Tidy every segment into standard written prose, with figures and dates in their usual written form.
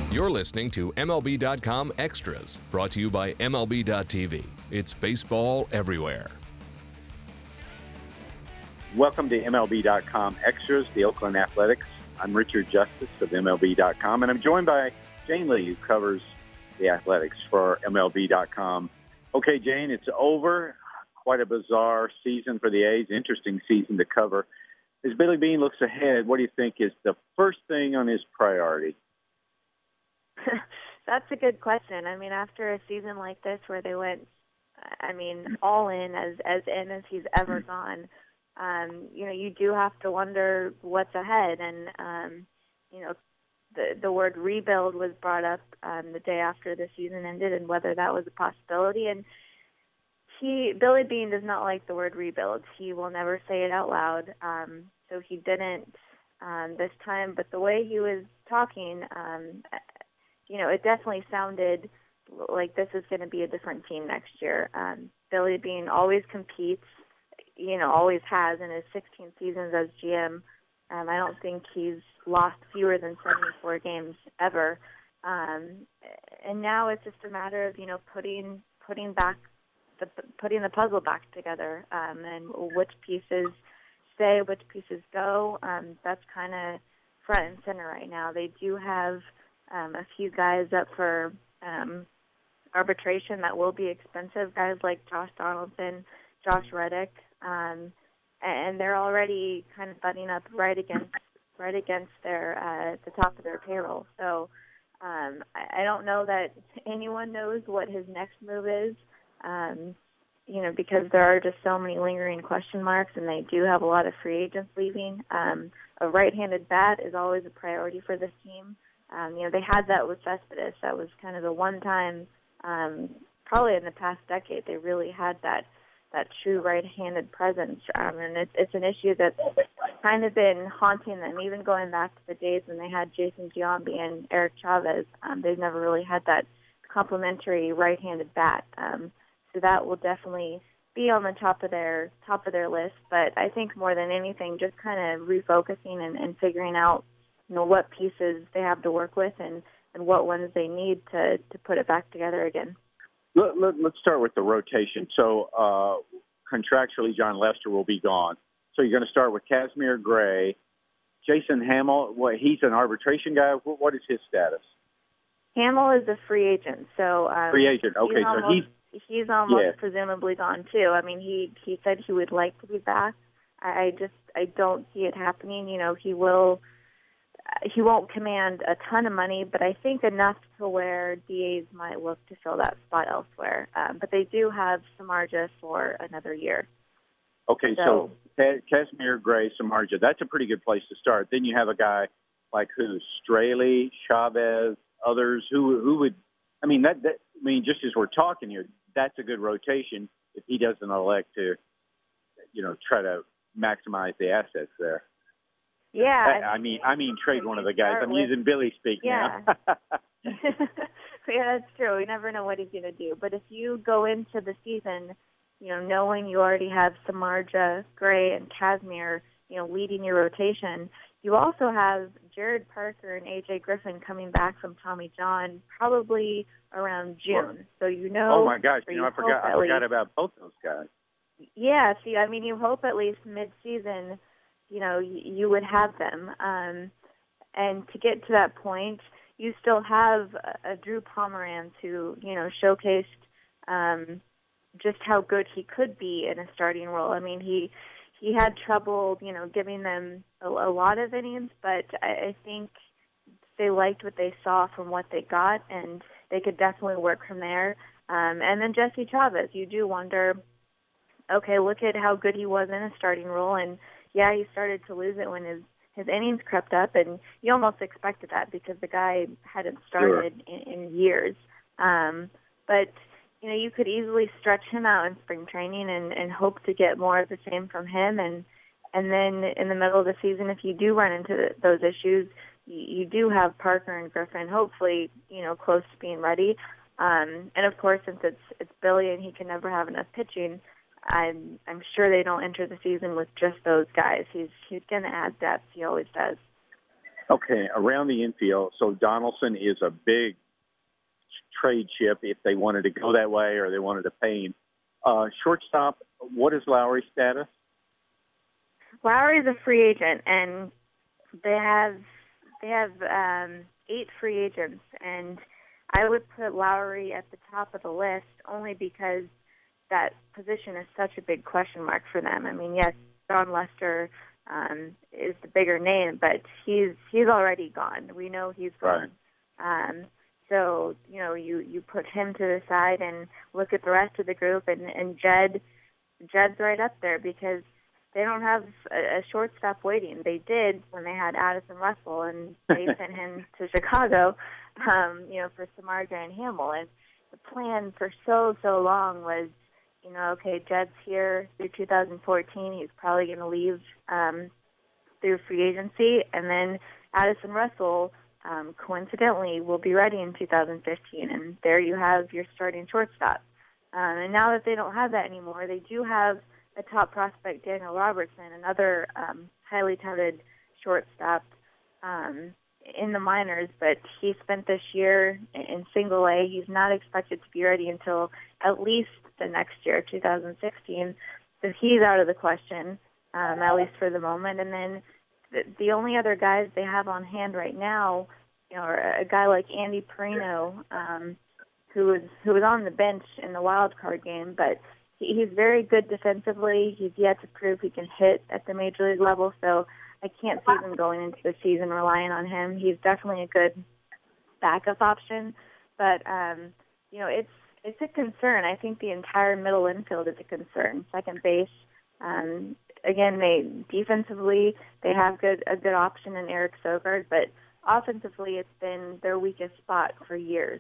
You're listening to MLB.com Extras, brought to you by MLB.tv. It's baseball everywhere. Welcome to MLB.com Extras, the Oakland Athletics. I'm Richard Justice of MLB.com, and I'm joined by Jane Lee, who covers the Athletics for MLB.com. Okay, Jane, it's over. Quite a bizarre season for the A's, interesting season to cover. As Billy Beane looks ahead, what do you think is the first thing on his priority? That's a good question. I mean, after a season like this where they went, all in as he's ever gone, you do have to wonder what's ahead. And, the word rebuild was brought up the day after the season ended and whether that was a possibility. And Billy Beane does not like the word rebuild. He will never say it out loud. So he didn't this time. But the way he was talking, it definitely sounded like this is going to be a different team next year. Billy Beane always competes, always has in his 16 seasons as GM. I don't think he's lost fewer than 74 games ever. And now it's just a matter of, putting the puzzle back together, and which pieces stay, which pieces go. That's kind of front and center right now. They do have a few guys up for arbitration that will be expensive, guys like Josh Donaldson, Josh Reddick, and they're already kind of butting up right against their the top of their payroll. So I don't know that anyone knows what his next move is, because there are just so many lingering question marks, and they do have a lot of free agents leaving. A right-handed bat is always a priority for this team. They had that with Cespedes. That was kind of the one time, probably in the past decade, they really had that true right-handed presence. And it's an issue that's kind of been haunting them, even going back to the days when they had Jason Giambi and Eric Chavez. They've never really had that complementary right-handed bat. So that will definitely be on the top of their list. But I think more than anything, just kind of refocusing and figuring out what pieces they have to work with and what ones they need to put it back together again. Let's start with the rotation. So contractually, John Lester will be gone. So you're going to start with Kazmir Gray. Jason Hamill, he's an arbitration guy. What is his status? Hamill is a free agent. So free agent. Okay, he's almost presumably gone too. I mean, he said he would like to be back. I don't see it happening. He won't command a ton of money, but I think enough to where DAs might look to fill that spot elsewhere. But they do have Samardzija for another year. Okay, so Kazmir Gray, Samardzija, that's a pretty good place to start. Then you have a guy like Straley, Chavez, others who would. Just as we're talking here, that's a good rotation if he doesn't elect to, try to maximize the assets there. Yeah. I mean, trade one of the guys. I'm using Billy speak now. Yeah, that's true. We never know what he's going to do. But if you go into the season, knowing you already have Samardzija, Gray, and Kazmir, leading your rotation, you also have Jared Parker and A.J. Griffin coming back from Tommy John probably around June. So Oh my gosh! I forgot about both those guys. Yeah. See, you hope at least mid-season, you would have them. And to get to that point, you still have a Drew Pomeranz who, showcased just how good he could be in a starting role. I mean, he had trouble, giving them a lot of innings, but I think they liked what they saw from what they got, and they could definitely work from there. And then Jesse Chavez, you do wonder, okay, look at how good he was in a starting role, and yeah, he started to lose it when his innings crept up, and you almost expected that because the guy hadn't started in years. But you could easily stretch him out in spring training and hope to get more of the same from him. And then in the middle of the season, if you do run into those issues, you do have Parker and Griffin, hopefully, close to being ready. And of course, since it's Billy and he can never have enough pitching, I'm sure they don't enter the season with just those guys. He's going to add depth. He always does. Okay, around the infield. So Donaldson is a big trade chip if they wanted to go that way or they wanted to pay him. Shortstop, what is Lowry's status? Lowry's a free agent, and they have 8 free agents, and I would put Lowry at the top of the list only because that position is such a big question mark for them. I mean, yes, John Lester is the bigger name, but he's already gone. We know he's gone. Right. So, you put him to the side and look at the rest of the group, and Jed's right up there because they don't have a shortstop waiting. They did when they had Addison Russell, and they sent him to Chicago, for Samardzija and Hamill. And the plan for so long was, okay, Jed's here through 2014. He's probably going to leave through free agency, and then Addison Russell coincidentally will be ready in 2015, and there you have your starting shortstop. And now that they don't have that anymore, they do have a top prospect, Daniel Robertson, another highly touted shortstop in the minors, but he spent this year in single A. He's not expected to be ready until at least the next year, 2016. So he's out of the question, at least for the moment. And then the only other guys they have on hand right now, are a guy like Andy Perino, who was on the bench in the wild card game, but he's very good defensively. He's yet to prove he can hit at the major league level, so I can't see them going into the season relying on him. He's definitely a good backup option, but it's a concern. I think the entire middle infield is a concern. Second base, again, defensively they have a good option in Eric Sogard, but offensively it's been their weakest spot for years.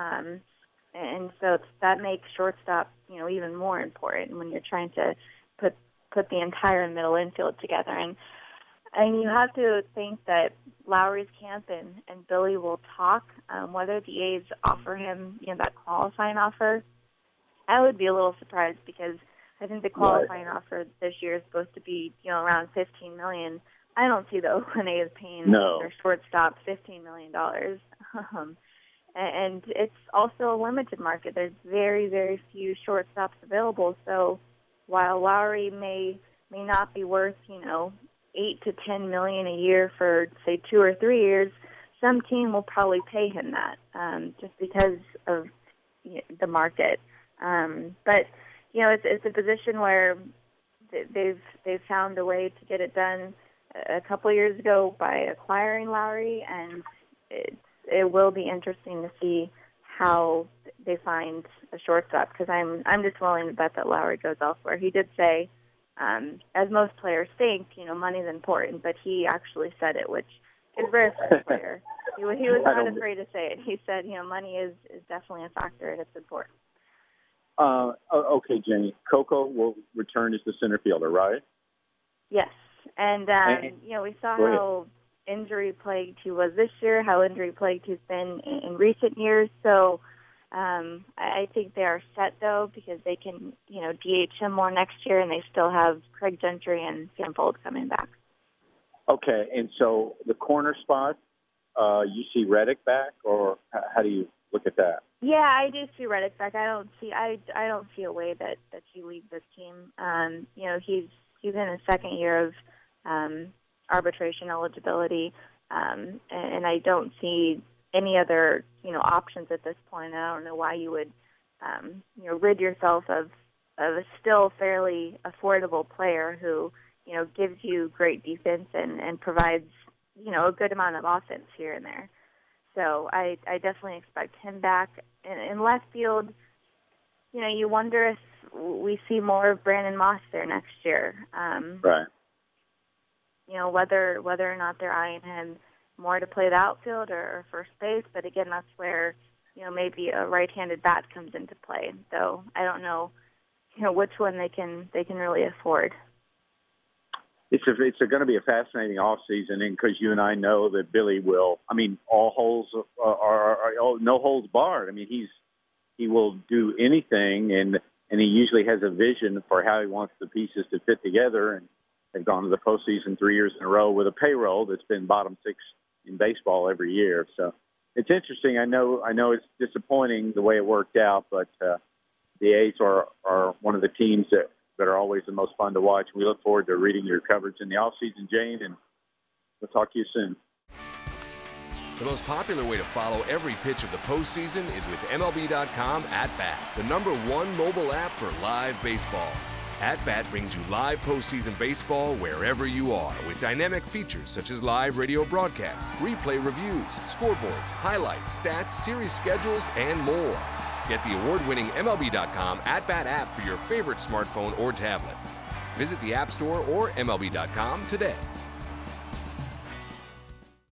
And so that makes shortstop, even more important when you're trying to put the entire middle infield together. And you have to think that Lowry's camp and Billy will talk, whether the A's offer him, that qualifying offer. I would be a little surprised because I think the qualifying offer this year is supposed to be, around $15 million. I don't see the Oakland A's paying their shortstop $15 million. And it's also a limited market. There's very, very few shortstops available. So while Lowry may not be worth, $8 to $10 million a year for, say, 2 or 3 years, some team will probably pay him that just because of the market. But it's a position where they've found a way to get it done a couple of years ago by acquiring Lowry, and it will be interesting to see how they find a shortstop, because I'm just willing to bet that Lowry goes elsewhere. He did say, as most players think, money's important, but he actually said it, which is rare for a player. He was not afraid to say it. He said, money is definitely a factor, and it's important. Okay, Jenny. Coco will return as the center fielder, right? Yes. And we saw how injury-plagued he was this year, how injury-plagued he's been in recent years. So I think they are set, though, because they can, DH him more next year, and they still have Craig Gentry and Sam Fold coming back. Okay, and so the corner spot, you see Reddick back, or how do you look at that? Yeah, I do see Reddick back. I don't see a way that he leaves this team. He's in his second year of arbitration eligibility, and I don't see any other options at this point. I don't know why you would rid yourself of a still fairly affordable player who gives you great defense and provides a good amount of offense here and there. So I definitely expect him back. In left field, you wonder if we see more of Brandon Moss there next year. Right. Whether or not they're eyeing him more to play the outfield or first base, but again, that's where maybe a right-handed bat comes into play. So I don't know, which one they can really afford. It's going to be a fascinating off season, and because you and I know that Billy will. I mean, all holes are no holds barred. I mean, he will do anything, and he usually has a vision for how he wants the pieces to fit together. And they've gone to the postseason 3 years in a row with a payroll that's been bottom 6 in baseball every year. So it's interesting. I know it's disappointing the way it worked out, but the A's are one of the teams that are always the most fun to watch. We look forward to reading your coverage in the offseason, Jane, and we'll talk to you soon. The most popular way to follow every pitch of the postseason is with MLB.com At-Bat, the #1 mobile app for live baseball. At-Bat brings you live postseason baseball wherever you are with dynamic features such as live radio broadcasts, replay reviews, scoreboards, highlights, stats, series schedules, and more. Get the award-winning MLB.com At-Bat app for your favorite smartphone or tablet. Visit the App Store or MLB.com today.